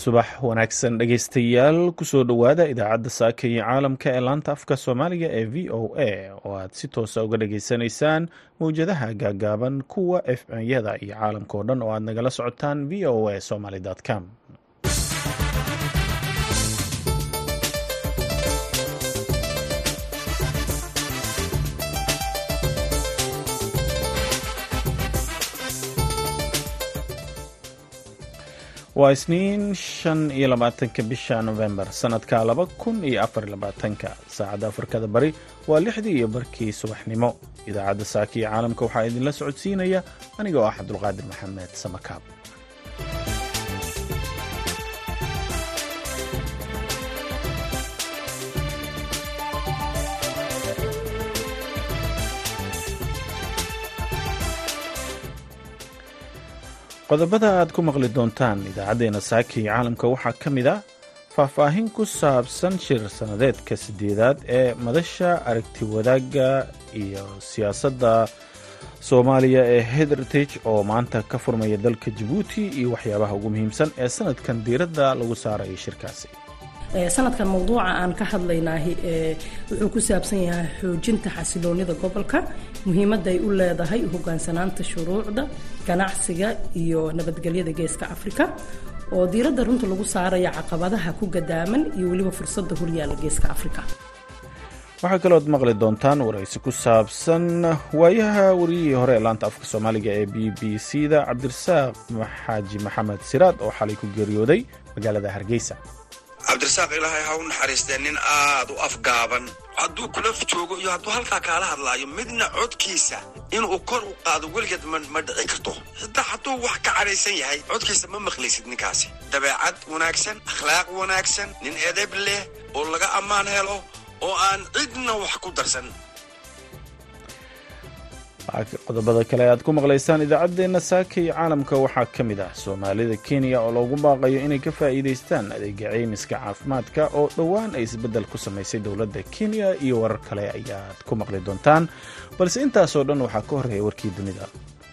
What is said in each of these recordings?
subax wanaagsan dhegaystayaal kusoo dhowaada idaacadda saaka iyo caalamka ee laanta afka soomaaliga ee v o a oo aad si toosa uga dhageysanaysaan mawjadaha gaagaaban kuwa fm-yada iyo caalamka oo dhan oo aad nagala socotaan v o a somaly com. waa isniin 25 bisha November sanadka 2024 saacadda Afrikada Bari waa 6:00 subaxnimo. idaacadda saaka iyo caalamka waxaa idinla socodsiinaya aniga oo Cabdulqaadir Maxamed Samakaab. qodobada aad ku maqli doontaan idaacadeena saaka iyo caalamka waxaa ka mid ah faahfaahin ku saabsan shir sanadeedka 8aad ee madasha aragti wadaagga iyo siyaasadda Soomaaliya ee Heritage oo maanta ka furmaya dalka Djibouti iyo waxyaabaha ugu muhiimsan ee sanadkan diiradda lagu saarayo shirkaasi. sanadkan mawduuca aan ka hadlaynaahi wuxuu ku saabsan yahay xoojinta xasiloonida gobolka, muhiimadda ay u leedahay hogaansanaanta shuruucda ganacsiga iyo nabadgelyada geeska Afrika, oo diiradda runta lagu saaraya caqabadaha ku gadaaman iyo weliba fursadda horyaala geeska Afrika. waxaa kaloo aad maqli doontaan waraysi ku saabsan waayaha wariyihii hore ee laanta afka Soomaaliga ee BBC-da Cabdirasaaq Xaaji Maxamed Siraad oo xalay ku geeriyooday magaalada Hargeysa. cabdirasaaq ilaahay ha u naxariistee nin aad u afgaaban, hadduu kula joogo iyo hadduu halkaa kaala hadlaayo midna codkiisa inuu kor u qaado weligeed ma dhici karto. xitaa hadduu wax ka cadhaysan yahay codkiisa ma maqlaysid. ninkaasi dabeecad wanaagsan, akhlaaq wanaagsan, nin edeb leh oo laga ammaan helo oo aan cidna wax ku darsan. qodobada kale aad ku maqlaysaan idaacadeena saaka iyo caalamka waxaa ka mid ah Soomaalida Kenya oo loogu baaqayo inay ka faa'iideystaan adeega caymiska caafimaadka oo dhowaan ay isbeddel ku samaysay dowladda Kenya iyo warar kale ayaad ku maqli doontaan, balse intaasoo dhan waxaa ka horeeya warkii dunida.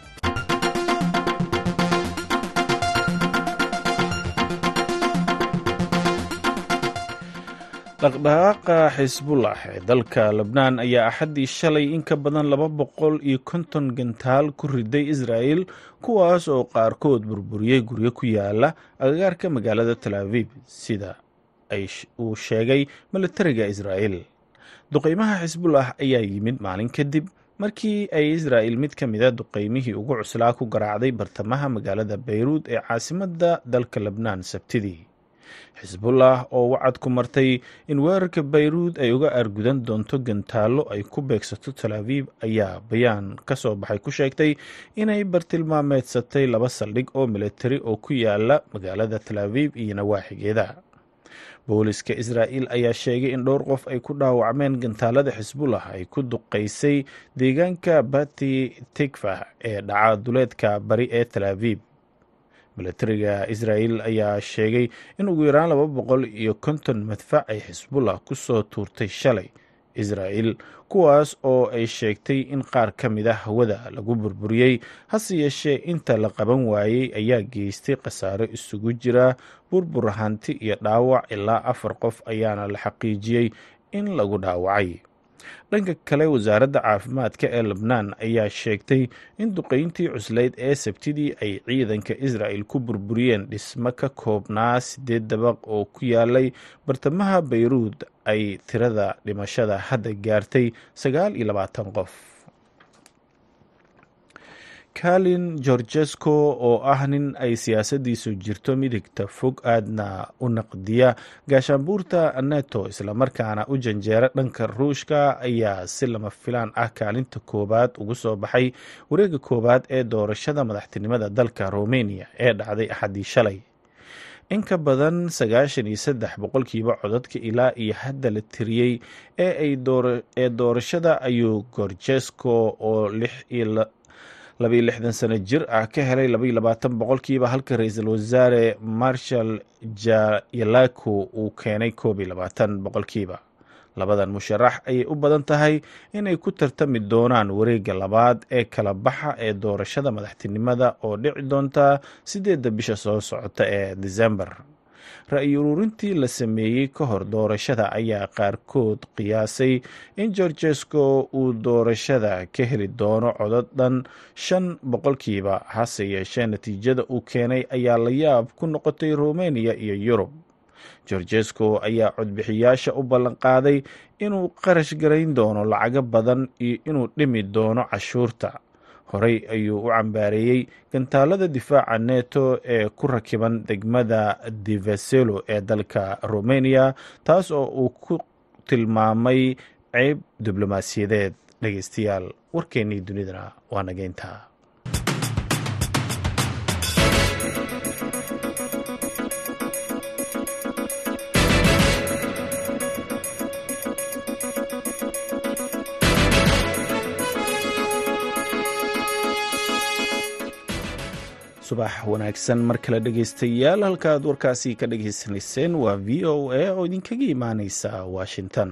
dhaqdhaqaaqa xisbullah ee dalka Lebnaan ayaa axaddii shalay in ka badan 250 gantaal ku riday Israa'il, kuwaas oo qaarkood burburiyey guryo ku yaala agagaarka magaalada Tel Aviv sida uu sheegay militariga Israa'il. duqeymaha xisbullah ayaa yimid maalin kadib markii ay Israa'il mid ka mid ah duqeymihii ugu cuslaa ku garaacday bartamaha magaalada Beirut ee caasimadda dalka Lebnaan Sabtidii. xisbullah oo wacad ku martay in weerarka Beirut ay uga argudan doonto gantaallo ay ku beegsato Tel Aviv ayaa bayaan ka soo baxay ku sheegtay inay bartilmaameedsatay 2 saldhig oo militari oo ku yaala magaalada Tel Aviv iyo nawaaxigeeda. booliska Israa'il ayaa sheegay in dhowr qof ay ku dhaawacmeen gantaalada xisbullah ay ku duqeysay deegaanka Bati Tikva ee dhaca duleedka bari ee Tel Aviv. militariga Israa'il ayaa sheegay in ugu yaraan 250 madfac ay xisbullah ku soo tuurtay shalay Israa'il, kuwaas oo ay sheegtay in qaar ka mid ah hawada lagu burburiyey. hase yeeshee inta la qaban waayey ayaa geystay khasaaro isugu jira burbur hanti iyo dhaawac. ilaa 4 qof ayaana la xaqiijiyey in lagu dhaawacay. dhanka kale wasaaradda caafimaadka ee Lebnaan ayaa sheegtay in duqeyntii cuslayd ee Sabtidii ay ciidanka Israa'il ku burburiyeen dhismo ka koobnaa 8 dabaq oo ku yaalay bartamaha Beirut ay tirada dhimashada hadda gaartay 29 qof. Kalin Georgescu oo ah nin ay siyaasadiisu jirto midigta fog aadna u naqdiya gaashaanbuurta NATO islamarkaana u janjeera dhanka Ruushka ayaa si lama filaan ah kaalinta koobaad ugu soo baxay wareegga koobaad ee doorashada madaxtinimada dalka Romania ee dhacday Axaddii shalay. in ka badan 93% codadka ilaa iyo hadda la tiriyey ee doorashada ayuu Georgescu oo 62 sano jir ah ka helay 22%, halka ra'iisul wasaare Marshal Jayelaku uu keenay 21%. labadan musharax ayay u badan tahay inay ku tartami doonaan wareegga labaad ee kala baxa ee doorashada madaxtinimada oo dhici doonta 8 bisha soo socota ee December. ra-yi ururintii la sameeyey ka hor doorashada ayaa qaarkood qiyaasay in georgesco uu doorashada ka heli doono codod dhan 5%, hase yeeshee natiijada uu keenay ayaa la yaab ku noqotay Romania iyo Yurub. georgesco ayaa codbixiyaasha u ballanqaaday inuu qarash garayn doono lacago badan iyo inuu dhimi doono cashuurta. horey ayuu u cambaareeyey gantaalada difaaca neto ee ku rakiban degmada Diveselo ee dalka Romania, taas oo uu ku tilmaamay ceeb diblomaasiyadeed. dhegeystayaal, warkeennii dunidana waa nageyntaa. subax wanaagsan mar kale dhegeystayaal, halkaaad warkaasi ka dhegeysanayseen waa v o a oo idinkaga imaaneysa Washington.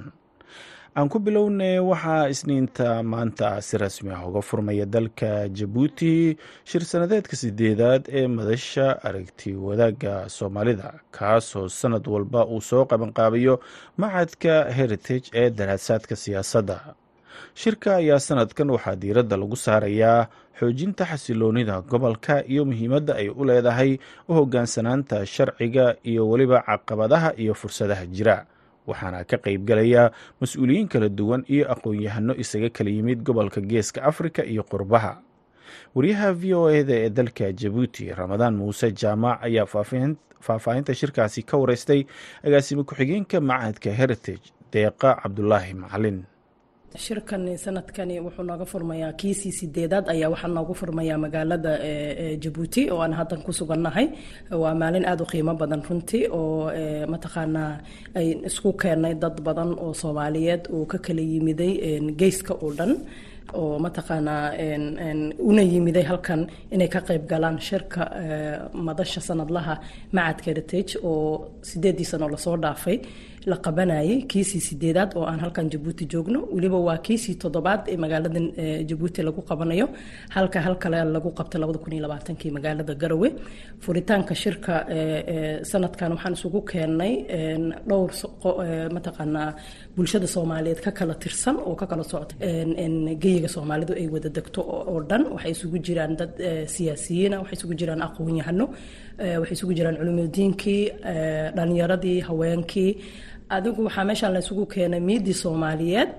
aan ku bilownay, waxaa isniinta maanta si rasmi ah uga furmaya dalka Jabuuti shir sanadeedka 8aad ee madasha aragti wadaagga Soomaalida, kaasoo sanad walba uu soo qabanqaabayo macadka Heritage ee daraasaadka siyaasadda. shirka ayaa sanadkan waxaa diiradda lagu saarayaa xoojinta xasiloonida gobolka iyo muhiimadda ay u leedahay u hoggaansanaanta sharciga iyo weliba caqabadaha iyo fursadaha jira. waxaana ka qayb galaya mas-uuliyiin kala duwan iyo aqoon-yahano isaga kala yimid gobolka Geeska Afrika iyo qurbaha. wariyaha v o a-da ee dalka Jabuuti, Ramadaan Muuse Jaamac, ayaa faahfaahinta shirkaasi ka wareystay agaasime ku-xigeenka macadka Heritage, Deeqa Cabdulaahi Macalin. shirkan sanadkani wuxuu nooga furmayaa kiisii 8aad ayaa waxaa noogu furmayaa magaalada Jabuuti oo aan haddan ku sugannahay. waa maalin aad u qiimo badan runtii oo mataqaanaa ay isku keenay dad badan oo Soomaaliyeed oo ka kala yimiday geeska oo dhan, oo mataqaanaa una yimiday halkan inay ka qayb galaan shirka madasha sanadlaha macadka Heritage oo 8 sano lasoo dhaafay la qabanayay. kiisii 8aad oo aan halkan Jabuuti joogno, weliba waa kiisii 7aad ee magaalada Jabuuti lagu qabanayo, halkale lagu qabtay 2020 magaalada Garowe. furitaanka shirka sanadkan waxaan isugu keenay dhowr mataqaanaa bulshada Soomaaliyeed ka kala tirsan oo ka kala socota geeyiga Soomaalidu ay wada degto oo dhan. waxay isugu jiraan dad siyaasiyiin, waxay isugu jiraan aqoon-yahano, waxay isugu jiraan culimadiinkii, dhalinyaradii, haweenkii. adigu waxaa meeshaan la isugu keenay miidii Soomaaliyeed.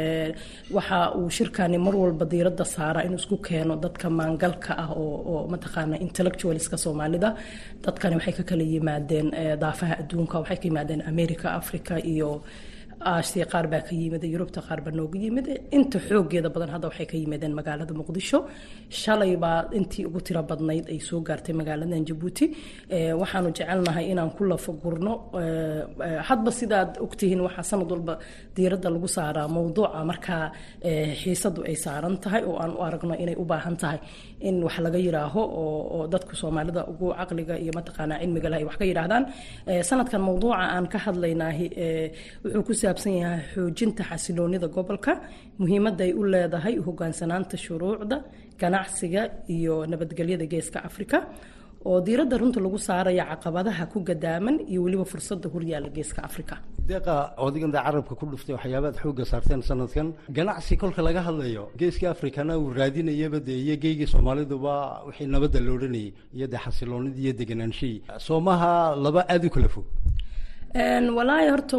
waxa uu shirkani mar walba diiradda saara inuu isku keeno dadka maangalka ah oo mataqaanaa intellectualska Soomaalida. dadkani waxay ka kala yimaadeen daafaha adduunka, waxay ka yimaadeen America, Africa iyo Aasiya. qaar baa ka yimid Yurubta, qaar baa nooga yimid. inta xoogeeda badan hadda waxay ka yimaadeen magaalada Muqdisho. shalay baa intii ugu tiro badnayd ay soo gaartay magaaladan Jabuuti. waxaanu jecelnahay inaan ku lafagurno hadba sidaad ogtihiin waxaa sanad walba diiradda lagu saaraa mowduuca markaa xiisadu ay saaran tahay oo aan u aragno inay u baahan tahay in wax laga yiraaho oo dadka Soomaalida ugu caqliga iyo mataqaanaa cilmiga leh ay wax ka yiraahdaan. sanadkan mowduuca aan ka hadlaynahay wuxuu ku saabsan yahay xoojinta xasiloonida gobolka, muhiimadda ay u leedahay u hoggaansanaanta shuruucda, ganacsiga iyo nabadgelyada Geeska Afrika, oo diiradda runta lagu saaraya caqabadaha ku gadaaman iyo weliba fursadda horyaala Geeska Afrika. deeqa odagan carabka ku dhuftay waxyaabaad xoogga saarteen sanadkan ganacsi kolka laga hadlayo Geeska Afrikana uu raadinayaba iyo geeyga Soomaaliduba wixii nabadda loo dhanayay iyo xasiloonida iyo deganaanshihi Soomaha laba aad u kala fog. walaahi horta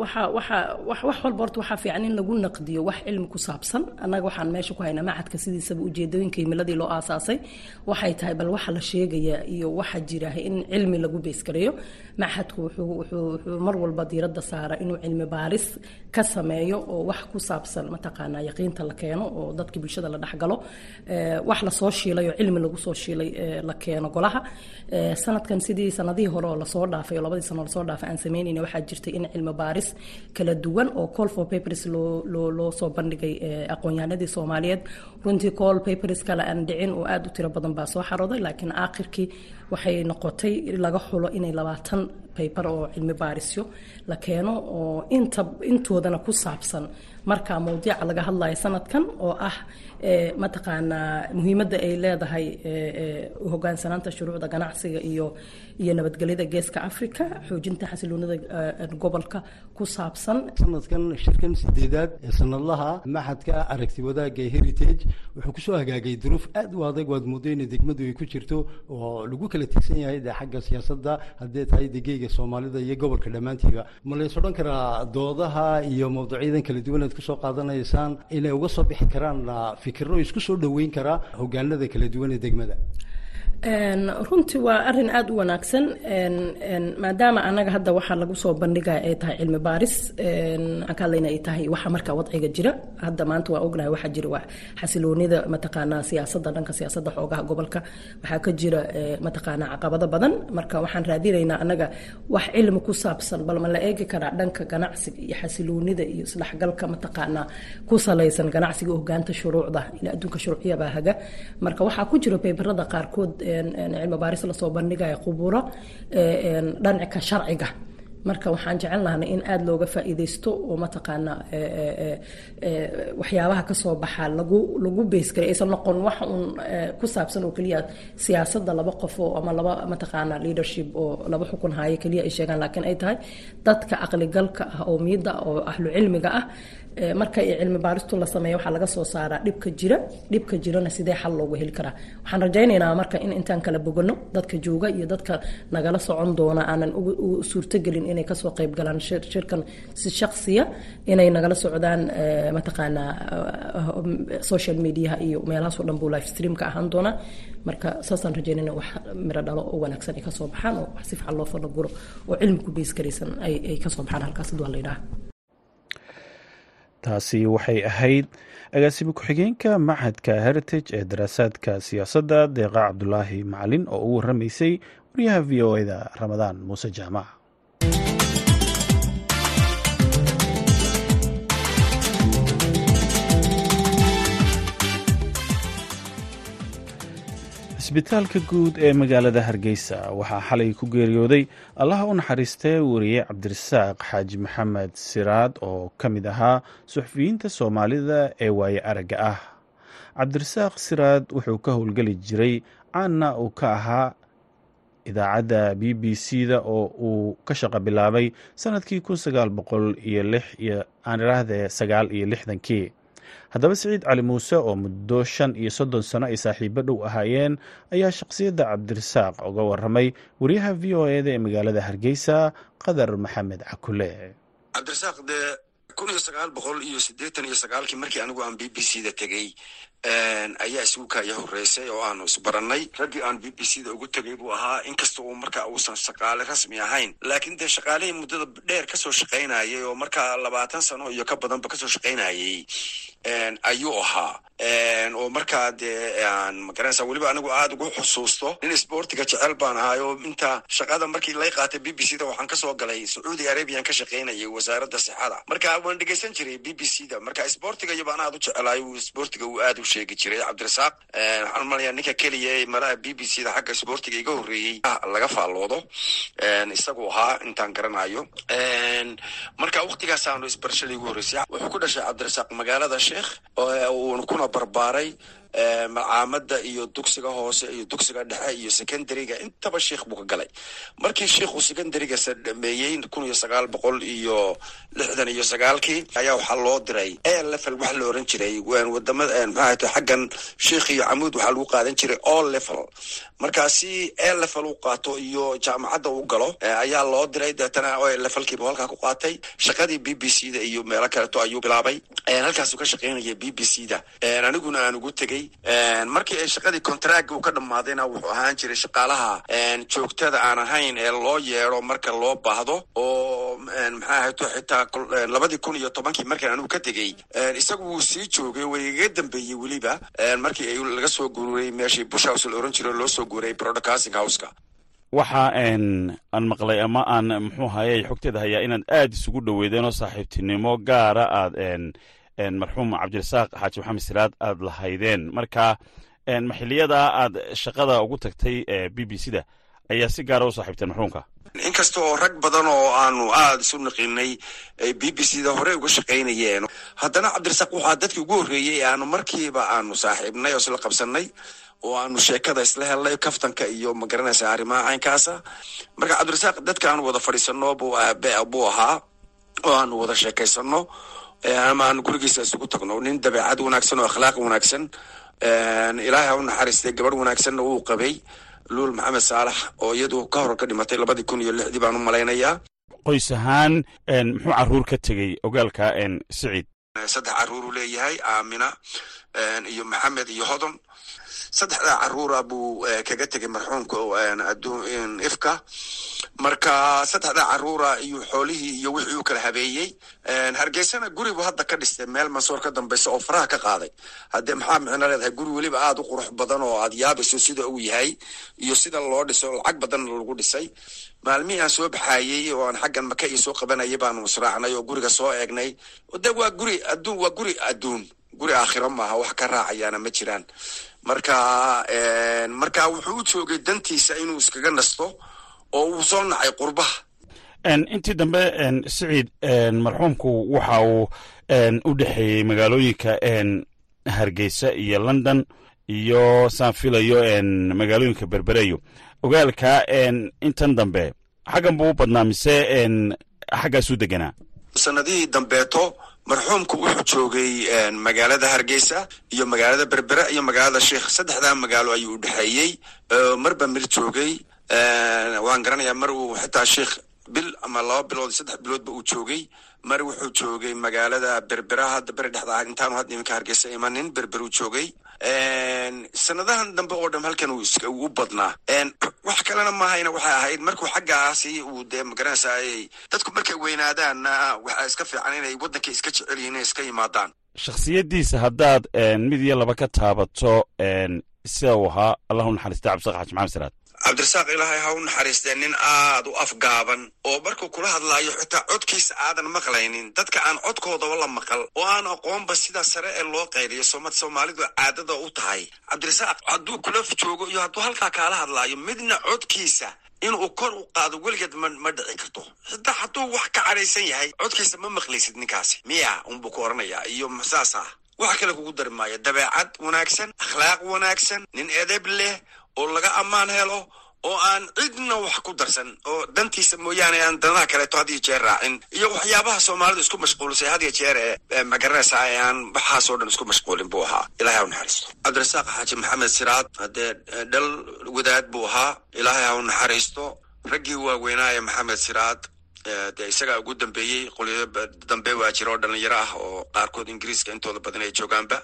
wax walba horta waxaa fiican in lagu naqdiyo wax cilmi ku saabsan. annaga waxaan meesha ku haynaa macadka sidiisaba ujeedooyinka himiladii loo aasaasay waxay tahay bal waxa la sheegaya iyo waxa jira in cilmi lagu beeskareeyo. macadku wuxuu mar walba diiradda saara inuu cilmi baaris ka sameeyo oo wax ku saabsan mataqaanaa yaqiinta la keeno oo dadka bulshada la dhexgalo, wax la soo shiilay oo cilmi lagu soo shiilay la keeno golaha. sanadkan sidii sanadihii hore oo lasoo dhaafay oo 2 sano lasoo dhaafay aan sameynayna waxaa jirtay in cilmi baaris kala duwan oo call for papers loo soo bandhigay aqoon-yahanadii Soomaaliyeed. runtii call papers kale aan dhicin oo aad u tiro badan baa soo xarooday, laakiin aakhirkii waxay noqotay laga xulo inay 20 paper oo cilmi baarisyo la keeno oo intoodana ku saabsan marka mowduuca laga hadlayo sanadkan oo ah mataqaanaa muhiimadda ay leedahay hogaansanaanta shuruucda ganacsiga iyo nabadgelyada geeska Afrika xoojinta xasiloonida gobolka ku saabsan sanadkan shirkan sideedaad ee sanadlaha maxadka aragti wadaaga heritage wuxuu ku soo hagaagay duruuf aad u adag waad moodeen degmadu ay ku jirto oo lagu kala tigsan yahay xagga siyaasadda haddii tahay degeyga Soomaalida iyo gobolka dhamaantiiba ma la soo dhan karaa doodaha iyo mowduucyada kala duwan ee ku soo qaadanaysaan inay uga soo bixi karaan fikirro isku soo dhaweyn kara hogaanada kala duwan ee degmada runtii waa arin aad u wanaagsan maadaama anaga hadda waxa lagu soo bandhigay ay tahay cilmi baaris akaleena ay tahay waxa marka wadciga jira hadda maanta waa ognahay waxa jira wax xasiloonida mataqaana siyaasadda dhanka siyaasadda xoogaha gobolka waxa ka jira mataqaana caqabado badan marka waxaan raadinaynaa anaga wax cilmi ku saabsan bal ma la eegi karaa dhanka ganacsiga iyo xasiloonida iyo isdhexgalka mataqaana ku salaysan ganacsiga hogaanta shuruucda ila adduunka shuruuciyada haga marka waxa ku jira paperada qaarkood cilmi baaris la soo bandhigay khuburo dhanka sharciga marka waxaan jecelnahay in aad looga faa'iideysto oo mataqaana waxyaabaha ka soo baxa lagu base garay aysan noqon wax ku saabsan oo kaliya siyaasadda laba qof oo ama laba mataqaana leadership oo laba xukun haya kaliya ay sheegaan laakiin ay tahay dadka aqli galka ah oo miida oo ahlu cilmiga ah marka cilmi baaristu la sameeyo waxa laga soo saaraa dhibka jirana sidee xal loogu heli karaa waxaan rajaynaynaa marka in intaan kala bogano dadka jooga iyo dadka nagala socon doona aanan u suurtagelin inay ka soo qayb galaan shirkan si shakhsiya inay nagala socdaan mataqaana social media iyo meelahaas oo dhan buu live stream ka ahaan doona marka saasaan rajaynayna wax miro dhalo oo wanaagsan ay ka soo baxaan oo wax si fiican loo falaguro oo cilmi ku bees garaysan ay ka soo baxaan halkaas dad la yiraahdo taasi waxay ahayd agaasimo ku-xigeenka maxadka heritage ee daraasaadka siyaasadda deeqa cabdulaahi macalin oo u waramaysay wariyaha v o da ramadaan muuse jaamac isbitaalka guud ee magaalada hargeysa waxaa xalay ku geeriyooday allaha u naxariistee wariye cabdirasaaq xaaji maxamed siraad oo ka mid ahaa suxufiyiinta soomaalida ee waaye aragga ah cabdirasaaq siraad wuxuu ka howlgeli jiray caanna uu ka ahaa idaacadda b b c da oo uu ka shaqo bilaabay sanadkii kii haddaba siciid cali muuse oo muddo 35 sano ay saaxiibo dhow ahaayeen ayaa shakhsiyadda cabdirasaaq uga waramay wariyaha v o da ee magaalada hargeysa qadar maxamed cakule cabdirasaaq de 1989 markii anigu aan b b c da tegey ayaa isugu kaya horeysay oo aanu isbarannay raggii aan b b c da ugu tegay buu ahaa inkasta uu markaa uusan shaqaale rasmi ahayn laakiin dee shaqaalihii muddada dheer kasoo shaqaynayay oo markaa 20 sano iyo ka badanba kasoo shaqaynayay ayuu ahaa oo markaa dee aan magaranaysa weliba anigu aad ugu xusuusto nin isboortiga jecel baan ahay oo inta shaqada markii lay qaatay b b c da waxaan kasoo galay Saudi Arabian ka shaqaynayay wasaaradda sixada marka waan dhegeysan jiray b b c da marka isboortiga iyo baan aad u jecelahay isboortiga uu aad u sheegi jiray cabdirasaaq waxaan malayaa ninka keliya ee malaha b b c da xagga isboortiga iga horreeyey laga faalloodo isagu ahaa intaan garanayo marka waqtigaas aanu isbarashada igu horreysay wuxuu ku dhashay cabdirasaaq magaalada sheekh oo kuna barbaaray macaamada iyo dugsiga hoose iyo dugsiga dhexe iyo secondary-ga intaba sheekh buu ka galay markii sheekhu secondary-ga dhameeyay 1969 ayaa waxaa loo diray level wax la oran jiray wadamada maxaa xaggan sheekh iyo camuud waxaa lagu qaadan jiray all level markaasi level uu qaato iyo jaamacadda uu galo ayaa loo diray deetana levelkiiba halkaa ku qaatay shaqadii b b c da iyo meelo kaleto ayuu bilaabay halkaasuu ka shaqaynayay b b c da aniguna aan ugu tegey markii ay shaqadii contract uu ka dhamaadayna wuxuu ahaan jiray shaqaalaha joogtada aan ahayn ee loo yeero marka loo baahdo oo maxaa ahayto xitaa 2010 markaan anigu ka tegey isagu wuu sii joogay way iga dambeeyey weliba markii ay laga soo guuray meeshii bush house la oran jiray loo soo guuray broadcasting house-ka waxa aan maqlay ama aan muxuu hayay xogteeda hayaa inaad aad isugu dhaweedeen oo saaxiibtinimo gaara aad marxuum cabdirasaaq xaaji maxamed siraad aad lahaydeen marka maxiliyada aad shaqada ugu tagtay b b c da ayaa si gaara u saaxiibteen marxuumka inkasta oo rag badan oo aanu aada isu naqiinay b b c da hore uga shaqaynayeen haddana cabdirasaaq waxaa dadkii ugu horreeyey aanu markiiba aanu saaxiibnay oo isla qabsanay oo aanu sheekada isla helnay kaftanka iyo magaranaysa arrimaha caynkaasa marka cabdirasaaq dadka aanu wada fadhiisano buu ahaa oo aanu wada sheekaysano ama aanu gurigiisa isugu tagno nin dabeecad wanaagsan oo akhlaaq wanaagsan ilaahay ha u naxariistay gabadh wanaagsanna wuu qabay luul maxamed saalax oo iyadu ka hor ka dhimatay 2006 baan u malaynayaa qoys ahaan muxuu caruur ka tegey ogaalka siciid 3 caruur leeyahay aamina iyo maxamed iyo hodon 3 caruura buu kaga tegay marxuumka adduun ifka marka 3 caruura iyo xoolihii iyo wixii uu kala habeeyey hargeysana gurigu hadda ka dhistay meel mansoor ka dambaysa oo faraha ka qaaday hadde maxaa micno leedahay guri weliba aad u qurux badan oo aad yaabayso sida uu yahay iyo sida loo dhiso lacag badan lagu dhisay maalmihii aan soo baxaayey oo aan xaggan maka iyo soo qabanayay baanu israacnay oo guriga soo eegnay de waa guri adduun guri aakhiro maaha wax ka raacayaana ma jiraan marka wuxuu u joogay dantiisa inuu iskaga nasto oo uu soo nacay qurbaha intii dambe siciid marxuumku waxa uu u dhexeeyey magaalooyinka hargeysa iyo london iyo saan filayo magaalooyinka berbereyo ogaalka intan dambe xaggan buu u badnaa mise xaggaasuu deganaa sanadihii dambeeto marxuumku wuxuu joogay magaalada hargeysa iyo magaalada berbere iyo magaalada sheekh 3 magaalo ayuu u dhexeeyey marba mid joogay waan garanayaa mar uu xitaa sheekh bil ama 2 bilood 3 biloodba uu joogay mar wuxuu joogay magaalada berbere hadda beri dhexda intaanu hadda iminka hargeysa imanin berber uu joogay sanadahan dambe oo dhan halkan uu u badnaa wax kalena maahayna waxay ahayd markuu xaggaasi uu dee magaranaysaayey dadku markay weynaadaanna waxaa iska fiican inay waddanka iska jecel yihiin inay iska yimaadaan shakhsiyaddiisa haddaad mid iyo laba ka taabato sida uu ahaa allahu naxariista cabdisaaq xaaji maxamed siraad cabdirasaaq ilaahay ha u naxariistee nin aad u afgaaban oo markuu kula hadlaayo xitaa codkiisa aadan maqlaynin dadka aan codkoodaba la maqal oo aan aqoonba sida sare ee loo qayliyo soomaalidu caadada u tahay cabdirasaaq hadduu kula joogo iyo hadduu halkaa kaala hadlaayo midna codkiisa inuu kor u qaado weligeed ma dhici karto xitaa hadduu wax ka cadhaysan yahay codkiisa ma maqlaysid ninkaasi miya unbuu ku oranayaa iyo saasa wax kale kugu dari maayo dabeecad wanaagsan akhlaaq wanaagsan nin edeb leh oo laga ammaan helo oo aan cidna wax ku darsan oo dantiisa mooyaane aan danaha kaleeto had iyo jeer raacin iyo waxyaabaha soomaalidu isku mashquulisay had iyo jeer magaranaysa aan waxaasoo dhan isku mashquulin buu ahaa ilaahay ha u naxariisto cabdirasaaq xaaji maxamed siraad haddee dhal wadaad buu ahaa ilaahay ha u naxariisto raggii waaweynaaye maxamed siraad dee isagaa ugu dambeeyey qolyo dambe waa jira oo dhalinyaro ah oo qaarkood ingiriiska intooda badan ay joogaanba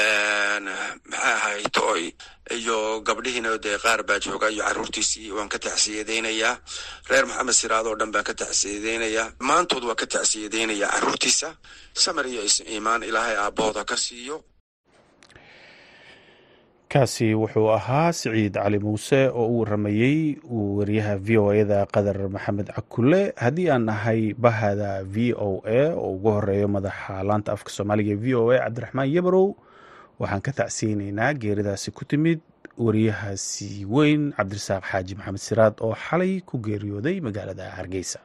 maxay ahayd oy iyo gabdhihiina dee qaar baa jooga iyo carruurtiisii waan ka tacsiyadeynayaa reer maxamed siraad oo dhan baan ka tacsiyadeynayaa maantood waa ka tacsiyadeynayaa carruurtiisa samar iyo iimaan ilaahay aabbahooda ka siiyo kaasi wuxuu ahaa siciid cali muuse oo u waramayey wariyaha v o a-da qadar maxamed cakule haddii aan nahay bahada v o a oo ugu horeeyo madaxa laanta afka soomaaliga v o a cabdiraxmaan yabarow waxaan ka tacsiyeyneynaa geeridaasi ku timid wariyahaasi weyn cabdirasaaq xaaji maxamed siraad oo xalay ku geeriyooday magaalada hargeysa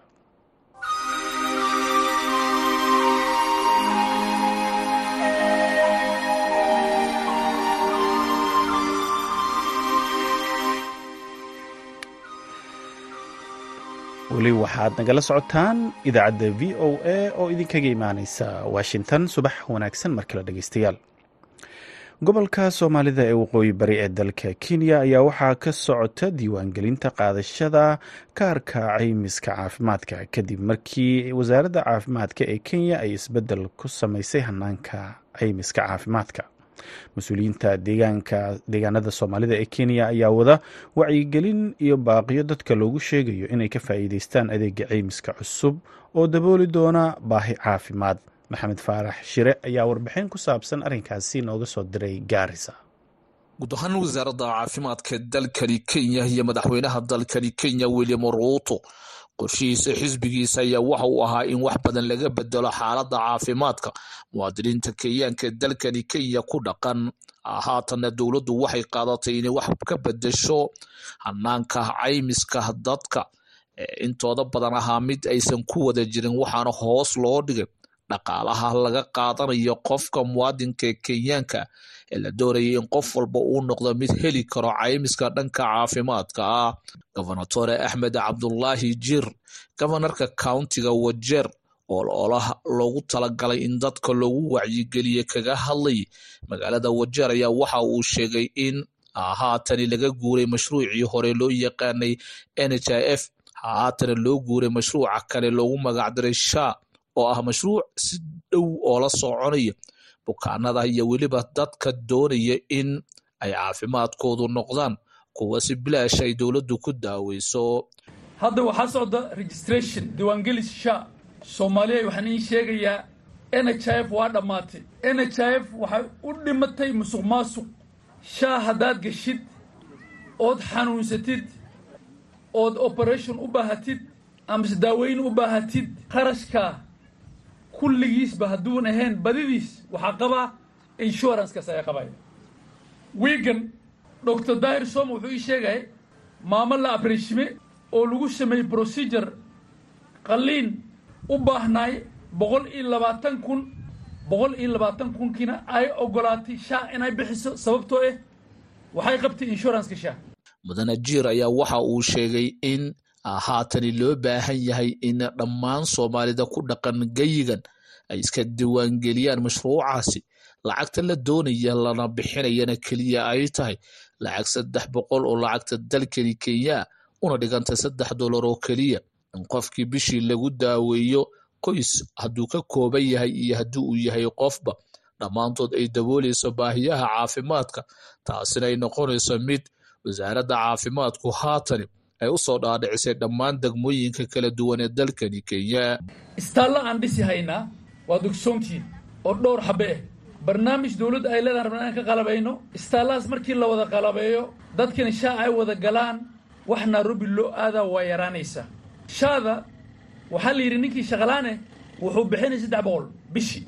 weli waxaad nagala socotaan idaacadda v o a oo idinkaga imaaneysa washington subax wanaagsan mar kale dhegeystayaal gobolka soomaalida ee waqooyi bari ee dalka kenya ayaa waxaa ka socota diiwaangelinta qaadashada kaarka caymiska caafimaadka kadib markii wasaaradda caafimaadka ee kenya ay isbeddel ku sameysay hanaanka caymiska caafimaadka mas-uuliyiinta deegaanada soomaalida ee kenya ayaa wada wacyigelin iyo baaqiyo dadka loogu sheegayo inay ka faa'iideystaan adeega caymiska cusub oo dabooli doona baahi caafimaad maxamed faarax shire ayaa warbixin ku saabsan arrinkaasi nooga soo diray gaarisa guud ahaan wasaaradda caafimaadka dalkani kenya iyo madaxweynaha dalkani kenya william ruuto qorshihiisa xisbigiisa ayaa waxa uu ahaa in wax badan laga bedelo xaaladda caafimaadka muwaadiniinta kenyaanka ee dalkani Kenya ku dhaqan. Haatanna dowladdu waxay qaadatay inay wax ka bedesho hanaanka caymiska dadka intooda badan ahaa mid aysan ku wada jirin, waxaana hoos loo dhigay dhaqaalaha laga qaadanayo qofka muwaadinka ee Kenyaanka ee la doonayay in qof walba uu noqdo mid heli karo caymiska dhanka caafimaadka ah. Gobernatore Axmed Cabdullaahi Jir, gobanarka countiga Wajeer, ololaha loogu talagalay in dadka loogu wacyigeliyo kaga hadlay magaalada Wajeer ayaa waxa uu sheegay in haatani laga guuray mashruucii hore loo yaqaanay NHIF, haatana loo guuray mashruuca kale loogu magacdaray SHA oo ah mashruuc si dhow oo la soconaya bukaanada iyo weliba dadka doonaya in ay caafimaadkoodu noqdaan kuwa si bilaash ay dowladdu ku daaweyso. hadda waxaa socda registration diiwaangelis SHA. Soomaaliya waxaan ii sheegayaa NHIF waa dhammaatay. NHIF waxay u dhimatay musuqmaasuq. SHA haddaad geshid ood xanuunsatid ood operation u baahatid amase daaweyn u baahatid, qarashka kulligiisba hadduun ahayn badidiis waxaa qabaa insurance-kaas ayaa qabaya. wiigan Dr. Daahir Somo wuxuu ii sheegay maamo la abreshime oo lagu sameeyey procedure qalliin u baahnaay 120,000 ay ogolaatay SHA inay bixiso sababtoo waxay qabtay insurance-ka SHA. Mudane Jir ayaa waxa uu sheegay in haatani loo baahan yahay in dhammaan Soomaalida ku dhaqan geyigan ay iska diiwaangeliyaan mashruucaasi. lacagta la doonaya lana bixinayana keliya ay tahay lacag 300 oo lacagta dalkani Kenya una dhiganta $3 oo keliya in qofkii bishii lagu daaweeyo qoys hadduu ka kooban yahay iyo hadduu uu yahay qofba dhammaantood ay dabooleyso baahiyaha caafimaadka. taasina ay noqonayso mid wasaaradda caafimaadku haatani ay u soo dhaadhicisay dhammaan degmooyinka kala duwan ee dalkani Kenya. istaalla aan dhisi haynaa waa dugsoontiin oo dhowr xabe barnaamij dawladda ay leedahay rabnaan ka qalabayno. istaalahaas markii la wada qalabeeyo dadkani SHA ay wada galaan wax Nairobi loo aadaa waa yaraanaysa. SHA-da waxaa la yidhi ninkii shaqalaane wuxuu bixinay 300 bishii.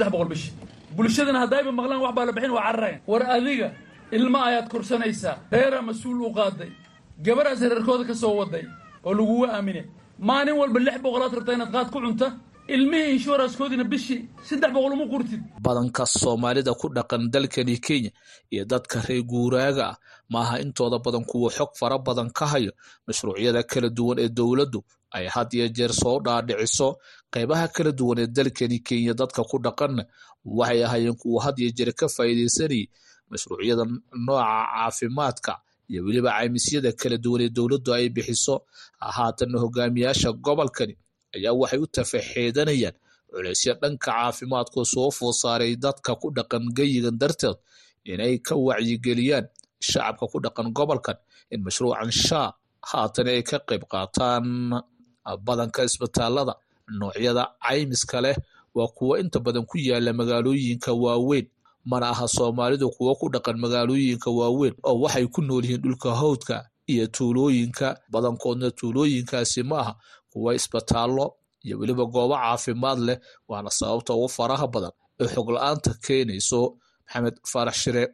bulshadana haddayba maqlaan wax baa la bixin waa cararayn. war adiga ilma ayaad korsanaysaa, reera mas-uul u qaaday, gabadhaas reerkooda ka soo waday oo lagugu aaminay, maalin walba 600 aad rabtaa inaad qaad ku cunta, ilmihii insurance-koodina bishii 300 uma qurtid. badanka Soomaalida ku dhaqan dalkani Kenya iyo dadka reer guuraaga ah maaha intooda badan kuwa xog fara badan ka hayo mashruucyada kala duwan ee dowladdu ay had iyo jeer soo dhaadhiciso qaybaha kala duwan ee dalkani Kenya. dadka ku dhaqanna waxay ahaayeen kuwa had iyo jeer ka faa'iideysanayay mashruucyada nooca caafimaadka iyo weliba caymisyada kala duwan ee dowladdu ay bixiso. haatan hogaamiyaasha gobolkani ayaa waxay u tafaxeedanayaan culeysyo dhanka caafimaadku soo food saaray dadka ku dhaqan geyigan darteed inay ka wacyigeliyaan shacabka ku dhaqan gobolkan in mashruucan SHA haatan ay ka qayb qaataan. badanka isbitaalada noocyada caymiska leh waa kuwa inta badan ku yaala magaalooyinka waaweyn, mana aha Soomaalidu kuwa ku dhaqan magaalooyinka waaweyn oo waxay ku nool yihiin dhulka hawdka iyo tuulooyinka. badankoodna tuulooyinkaasi ma aha kuwa isbitaallo iyo weliba goobo caafimaad leh, waana sababta ugu faraha badan ee xog la'aanta keenayso. Maxamed Faarax Shire,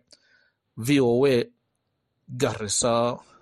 VOA, Garissa.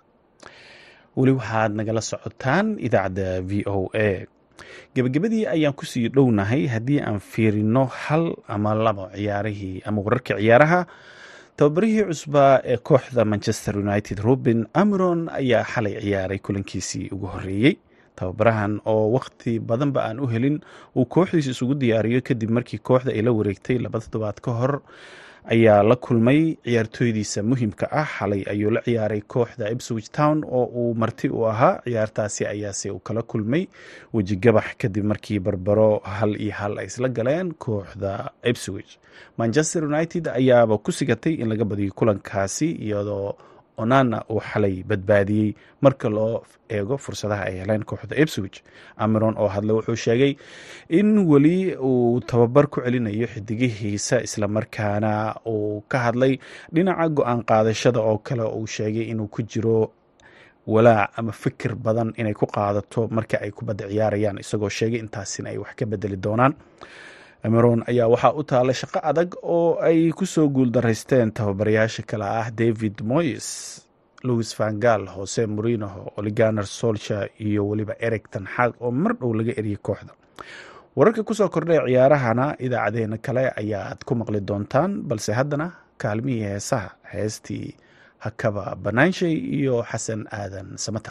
weli waxaad nagala socotaan idaacadda VOA. gebagabadii ayaan kusii dhownahay. haddii aan fiirino hal ama laba ciyaarihii ama wararka ciyaaraha, tababarihii cusbaa ee kooxda Manchester United Ruben Amorim ayaa xalay ciyaaray kulankiisii ugu horeeyey. tababarahan oo waqti badanba aan u helin uu kooxdiisa isugu diyaariyo kadib markii kooxda ay la wareegtay 2 toddobaad ka hor ayaa la kulmay ciyaartooydiisa muhiimka ah. xalay ayuu la ciyaaray kooxda Ipswich Town oo uu marti u ahaa. ciyaartaasi ayaase uu kala kulmay wejigabax kadib markii barbaro 1-1 ay isla galeen kooxda Ipswich. Manchester United ayaaba ku sigatay in laga badiyo kulankaasi iyadoo Onana uu xalay badbaadiyey marka loo eego fursadaha ay heleen kooxda Ipswich. Amorim oo hadlay wuxuu sheegay in weli uu tababar ku celinayo xidigihiisa islamarkaana uu ka hadlay dhinaca go-aan qaadashada oo kale uu sheegay inuu ku jiro walaac ama fikir badan inay ku qaadato marka ay kubadda ciyaarayaan, isagoo sheegay intaasina ay wax ka bedeli doonaan. Cameroon ayaa waxaa u taala shaqo adag oo ay ku soo guuldaraysteen tababarayaasha kale ah David Moyes, Louis van Gaal, Jose Mourinho, Ole Gunnar Solskjaer iyo weliba Erik ten Hag oo mar dhow laga eriyay kooxda. wararka kusoo kordhay ciyaarahana idaacadeena kale ayaad ku maqli doontaan, balse haddana kaalmihii heesaha, heestii Hakaba Banaanshay iyo Xasan Aadan Samatar.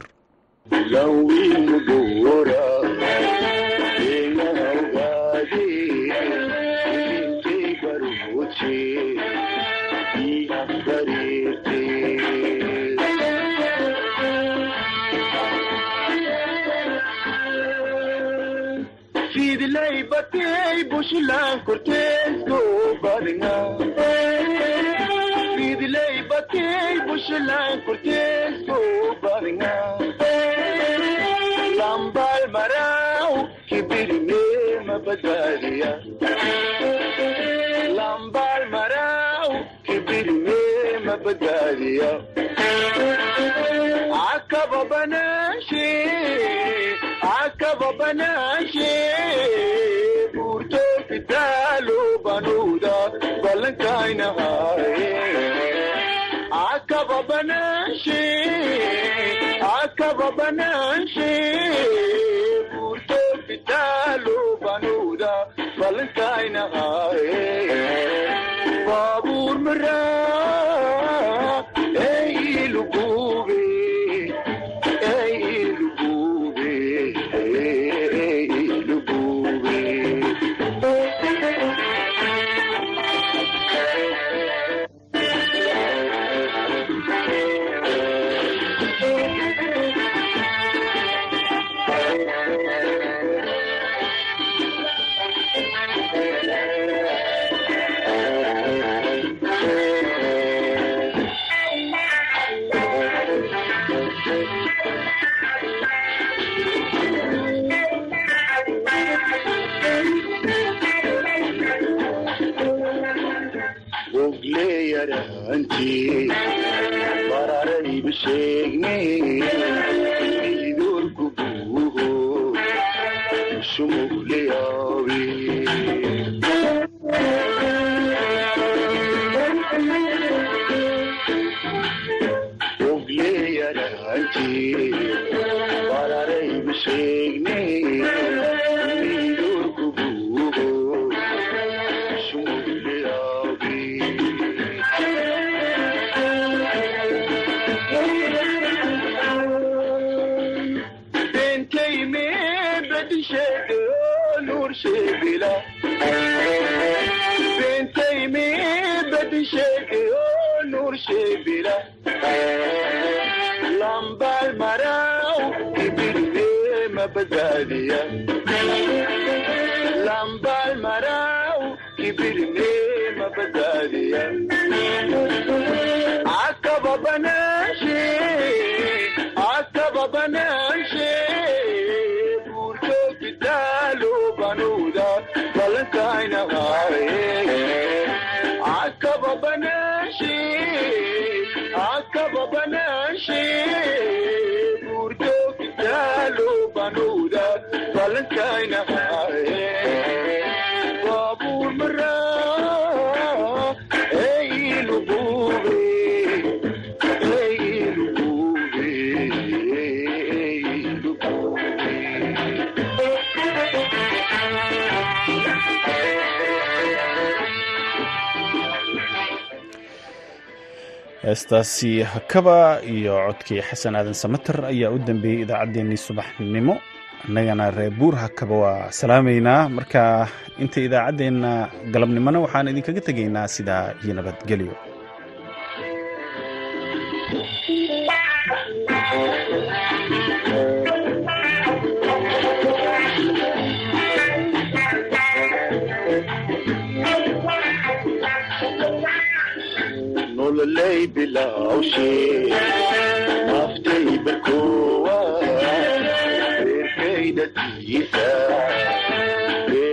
batay bushlan korteesko badna Fidlay batay bushlan korteesko badna Lambal marau kibirne mabadaliya Lambal marau kibirne mabadaliya Akaba banaashi burto fitalo banuda balankaina haye Akaba banaashi burto fitalo banuda balankaina haye babur mara lubube bararay bisheegne idurku buho shumuliyawi ogleyaranti bararay bisheegne idurku buho shumuliyawi Shebila bentay me badisheke nur shebila lambal marau kibirne mabadaliya lambal marau kibirne mabadaliya akaba banaashi burto kitalo banuda balankaina haye akaba banaashi burto kitalo banuda balankaina haye babur mara lubube heestaasi Hakaba iyo codkii Xasan Aadan Samatar ayaa u dambeeyay idaacaddeenii subaxnimo. annagana reer buur Hakaba waa salaameynaa. marka inta idaacaddeenna galabnimona waxaan idinkaga tegaynaa sidaa iyo nabadgelyo. lay bilawshi aftay barkowa kayda tiisa